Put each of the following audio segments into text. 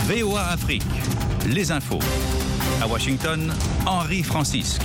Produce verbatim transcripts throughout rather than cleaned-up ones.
V O A Afrique, les infos. À Washington, Henri Francisque.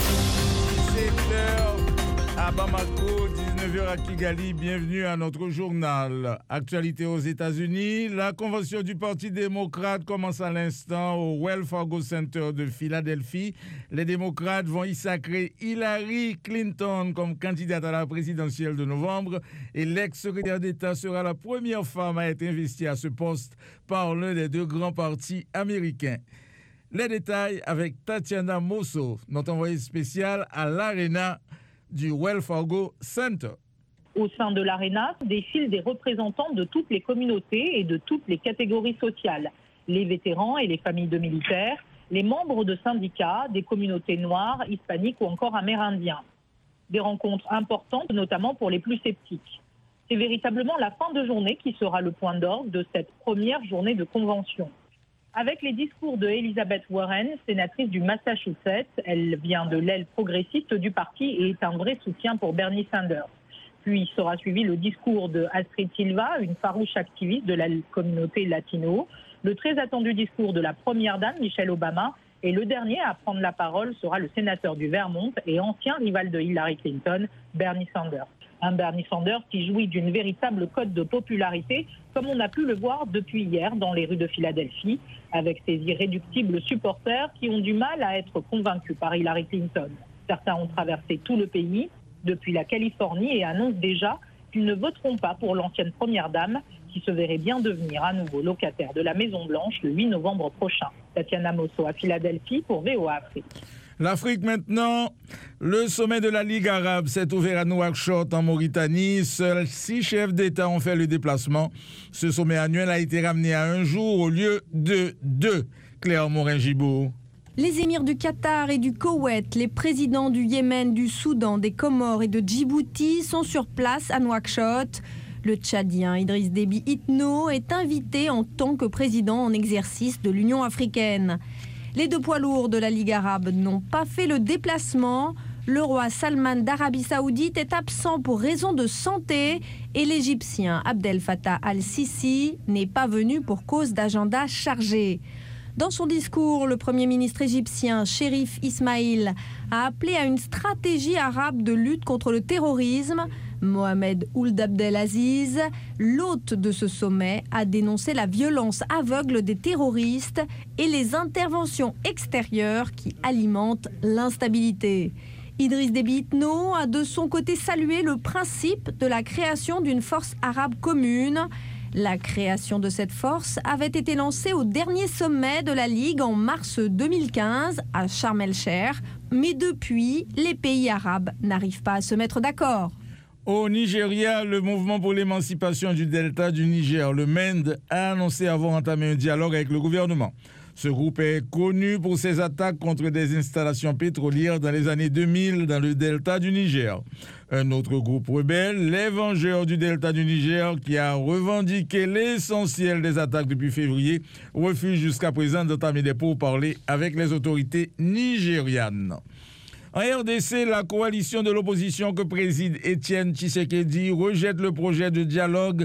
sept heures à Bamako, dix-neuf heures à Kigali. Bienvenue à notre journal. Actualité aux États-Unis. La convention du Parti démocrate commence à l'instant au Wells Fargo Center de Philadelphie. Les démocrates vont y sacrer Hillary Clinton comme candidate à la présidentielle de novembre et l'ex-secrétaire d'État sera la première femme à être investie à ce poste par l'un des deux grands partis américains. Les détails avec Tatiana Mosso, notre envoyée spéciale à l'Arena du Wells Fargo Center. Au sein de l'Arena défilent des représentants de toutes les communautés et de toutes les catégories sociales. Les vétérans et les familles de militaires, les membres de syndicats, des communautés noires, hispaniques ou encore amérindiens. Des rencontres importantes, notamment pour les plus sceptiques. C'est véritablement la fin de journée qui sera le point d'orgue de cette première journée de convention. Avec les discours de Elizabeth Warren, sénatrice du Massachusetts, elle vient de l'aile progressiste du parti et est un vrai soutien pour Bernie Sanders. Puis sera suivi le discours de Astrid Silva, une farouche activiste de la communauté latino, le très attendu discours de la première dame Michelle Obama et le dernier à prendre la parole sera le sénateur du Vermont et ancien rival de Hillary Clinton, Bernie Sanders. Un Bernie Sanders qui jouit d'une véritable cote de popularité, comme on a pu le voir depuis hier dans les rues de Philadelphie, avec ses irréductibles supporters qui ont du mal à être convaincus par Hillary Clinton. Certains ont traversé tout le pays, depuis la Californie, et annoncent déjà qu'ils ne voteront pas pour l'ancienne première dame, qui se verrait bien devenir à nouveau locataire de la Maison-Blanche le huit novembre prochain. Tatiana Mosso à Philadelphie pour V O A Afrique. L'Afrique maintenant, le sommet de la Ligue arabe s'est ouvert à Nouakchott en Mauritanie. Seuls six chefs d'État ont fait le déplacement. Ce sommet annuel a été ramené à un jour au lieu de deux. Claire Morin-Gibault. Les émirs du Qatar et du Koweït, les présidents du Yémen, du Soudan, des Comores et de Djibouti sont sur place à Nouakchott. Le Tchadien Idriss Déby Itno est invité en tant que président en exercice de l'Union africaine. Les deux poids lourds de la Ligue arabe n'ont pas fait le déplacement. Le roi Salman d'Arabie Saoudite est absent pour raison de santé et l'Égyptien Abdel Fattah al-Sisi n'est pas venu pour cause d'agenda chargé. Dans son discours, le Premier ministre égyptien Chérif Ismaïl a appelé à une stratégie arabe de lutte contre le terrorisme. Mohamed Ould Abdelaziz, l'hôte de ce sommet, a dénoncé la violence aveugle des terroristes et les interventions extérieures qui alimentent l'instabilité. Idriss Déby Itno a de son côté salué le principe de la création d'une force arabe commune. La création de cette force avait été lancée au dernier sommet de la Ligue en mars deux mille quinze à Sharm el-Cheikh, mais depuis, les pays arabes n'arrivent pas à se mettre d'accord. Au Nigeria, le mouvement pour l'émancipation du delta du Niger, le M E N D, a annoncé avoir entamé un dialogue avec le gouvernement. Ce groupe est connu pour ses attaques contre des installations pétrolières dans les années deux mille dans le delta du Niger. Un autre groupe rebelle, les Vengeurs du delta du Niger, qui a revendiqué l'essentiel des attaques depuis février, refuse jusqu'à présent d'entamer des pourparlers avec les autorités nigérianes. En R D C, la coalition de l'opposition que préside Étienne Tshisekedi rejette le projet de dialogue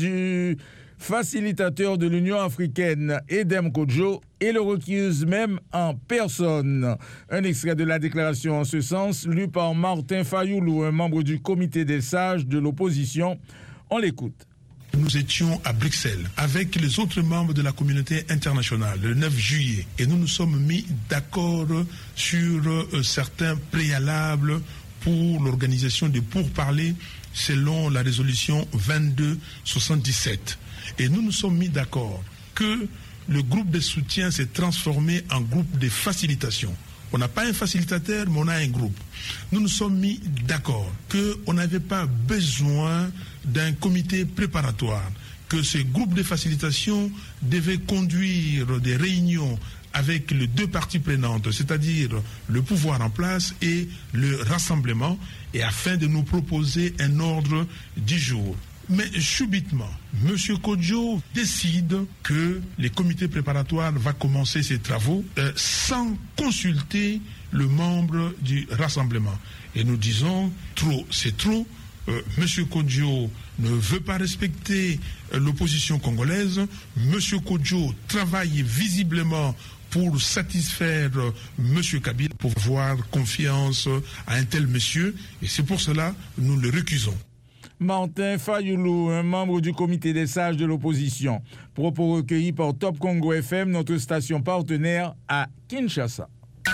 du facilitateur de l'Union africaine, Edem Kodjo, et le recuse même en personne. Un extrait de la déclaration en ce sens, lu par Martin Fayoulou, un membre du comité des sages de l'opposition. On l'écoute. Nous étions à Bruxelles avec les autres membres de la communauté internationale le neuf juillet et nous nous sommes mis d'accord sur euh, certains préalables pour l'organisation des pourparlers selon la résolution vingt-deux soixante-dix-sept. Et nous nous sommes mis d'accord que le groupe de soutien s'est transformé en groupe de facilitation. On n'a pas un facilitateur, mais on a un groupe. Nous nous sommes mis d'accord qu'on n'avait pas besoin d'un comité préparatoire, que ce groupe de facilitation devait conduire des réunions avec les deux parties prenantes, c'est-à-dire le pouvoir en place et le rassemblement, et afin de nous proposer un ordre du jour. Mais subitement, M. Kodjo décide que le comité préparatoire va commencer ses travaux euh, sans consulter le membre du rassemblement. Et nous disons, trop, c'est trop. euh, M. Kodjo ne veut pas respecter euh, l'opposition congolaise. M. Kodjo travaille visiblement pour satisfaire euh, M. Kabila, pour avoir confiance à un tel monsieur. Et c'est pour cela que nous le récusons. Martin Fayoulou, un membre du comité des sages de l'opposition. Propos recueillis par Top Congo F M, notre station partenaire à Kinshasa.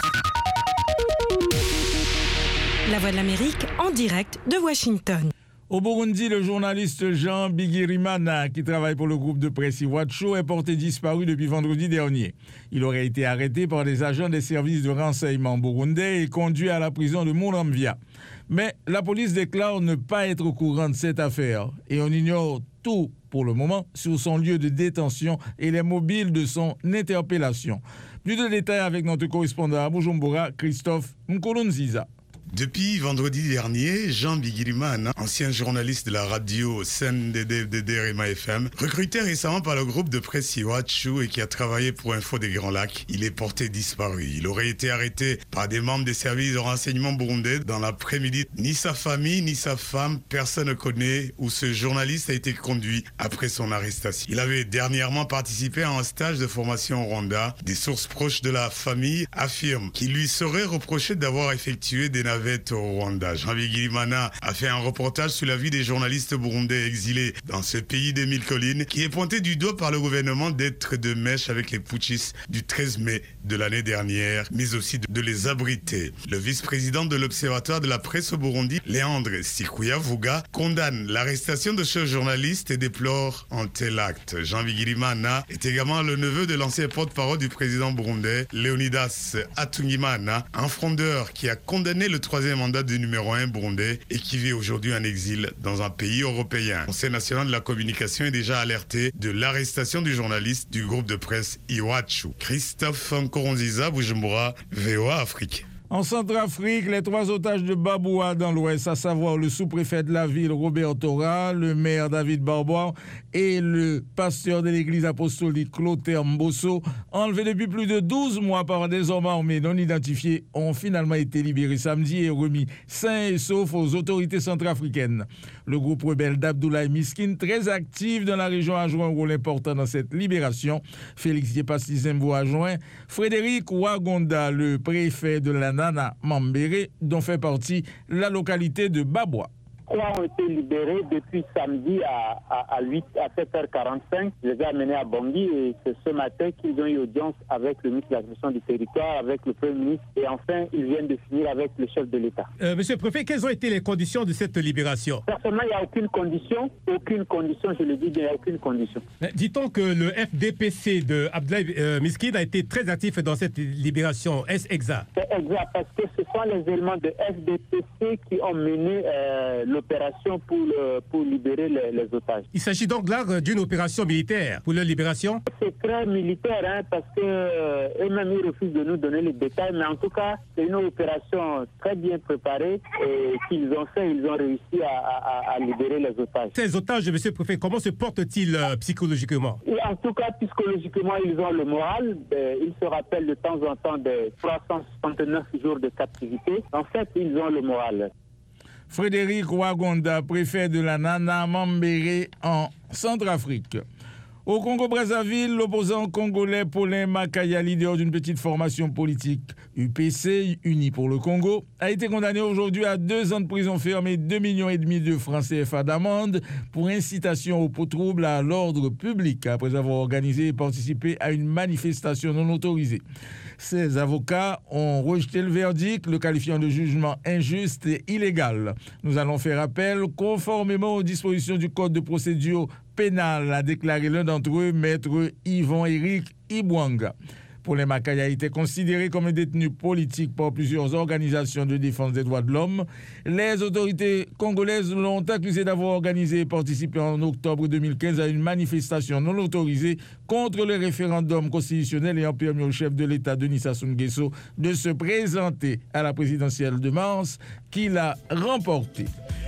La Voix de l'Amérique en direct de Washington. Au Burundi, le journaliste Jean Bigirimana, qui travaille pour le groupe de presse Iwacho, est porté disparu depuis vendredi dernier. Il aurait été arrêté par des agents des services de renseignement burundais et conduit à la prison de Muramvya. Mais la police déclare ne pas être au courant de cette affaire et on ignore tout pour le moment sur son lieu de détention et les mobiles de son interpellation. Plus de détails avec notre correspondant à Bujumbura, Christophe Nkolonziza. Depuis vendredi dernier, Jean Bigirimana, ancien journaliste de la radio C N D D D Rema F M, recruté récemment par le groupe de presse Iwachu et qui a travaillé pour Info des Grands Lacs, il est porté disparu. Il aurait été arrêté par des membres des services de renseignement burundais dans l'après-midi. Ni sa famille, ni sa femme, personne ne connaît où ce journaliste a été conduit après son arrestation. Il avait dernièrement participé à un stage de formation au Rwanda. Des sources proches de la famille affirment qu'il lui serait reproché d'avoir effectué des navires au Rwanda. Jean Bigirimana a fait un reportage sur la vie des journalistes burundais exilés dans ce pays des mille collines qui est pointé du doigt par le gouvernement d'être de mèche avec les putschistes du treize mai de l'année dernière, mais aussi de les abriter. Le vice-président de l'Observatoire de la presse au Burundi, Léandre Sikouyavuga, condamne l'arrestation de ce journaliste et déplore un tel acte. Jean Bigirimana est également le neveu de l'ancien porte-parole du président burundais, Leonidas Atungimana, un frondeur qui a condamné le troisième mandat du numéro un burundais et qui vit aujourd'hui en exil dans un pays européen. Le Conseil national de la communication est déjà alerté de l'arrestation du journaliste du groupe de presse Iwachu. Christophe Nkoronziza, Bujumbura, V O A Afrique. En Centrafrique, les trois otages de Baboua dans l'Ouest, à savoir le sous-préfet de la ville Robert Tora, le maire David Barbois et le pasteur de l'église apostolique Clotaire Mbosso, enlevés depuis plus de douze mois par des hommes armés non identifiés, ont finalement été libérés samedi et remis sains et saufs aux autorités centrafricaines. Le groupe rebelle d'Abdoulaye Miskin, très actif dans la région, a joué un rôle important dans cette libération. Félix Yepasizembo a joint Frédéric Wagonda, le préfet de la Nana Mambere, dont fait partie la localité de Baboua. Trois ont été libérés depuis samedi à, à, à, huit, à sept heures quarante-cinq. Je les ai amenés à Bangui et c'est ce matin qu'ils ont eu audience avec le ministre de la Gestion du territoire, avec le Premier ministre et enfin ils viennent de finir avec le chef de l'État. Euh, Monsieur le Préfet, quelles ont été les conditions de cette libération? Personnellement, il n'y a aucune condition, aucune condition, je le dis, il n'y a aucune condition. Mais dit-on que le F D P C de Abdoulaye euh, Miskin a été très actif dans cette libération? Est-ce exact? C'est exact, parce que ce sont les éléments de F D P C qui ont mené euh, le opération pour, le, pour libérer les, les otages. Il s'agit donc là d'une opération militaire pour leur libération? C'est très militaire, hein, parce qu'eux-mêmes ils refusent de nous donner les détails, mais en tout cas, c'est une opération très bien préparée et qu'ils ont fait, ils ont réussi à, à, à libérer les otages. Ces otages, monsieur le préfet, comment se portent-ils euh, psychologiquement? Et en tout cas, psychologiquement, ils ont le moral. Euh, ils se rappellent de temps en temps des trois cent soixante-neuf jours de captivité. En fait, ils ont le moral. Frédéric Wagonda, préfet de la Nana Mambere en Centrafrique. Au Congo-Brazzaville, l'opposant congolais Paulin Makaya, leader d'une petite formation politique U P C, Unis pour le Congo, a été condamné aujourd'hui à deux ans de prison ferme et deux millions et demi de francs C F A d'amende pour incitation au trouble à l'ordre public après avoir organisé et participé à une manifestation non autorisée. Ses avocats ont rejeté le verdict, le qualifiant de jugement injuste et illégal. Nous allons faire appel conformément aux dispositions du Code de procédure pénale, a déclaré l'un d'entre eux, maître Yvon-Éric Ibwanga. Paulin Makaya a été considéré comme un détenu politique par plusieurs organisations de défense des droits de l'homme. Les autorités congolaises l'ont accusé d'avoir organisé et participé en octobre deux mille quinze à une manifestation non autorisée contre le référendum constitutionnel ayant permis au chef de l'État, Denis Sassou Nguesso, de se présenter à la présidentielle de mars, qu'il a remportée.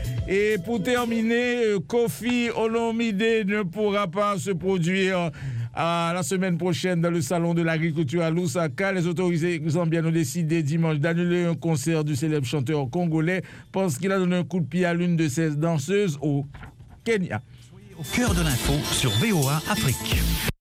Et pour terminer, Kofi Olomide ne pourra pas se produire À la semaine prochaine, dans le salon de l'agriculture à Lusaka, les autorités zambiennes ont décidé dimanche d'annuler un concert du célèbre chanteur congolais parce qu'il a donné un coup de pied à l'une de ses danseuses au Kenya. Au cœur de l'info sur V O A Afrique.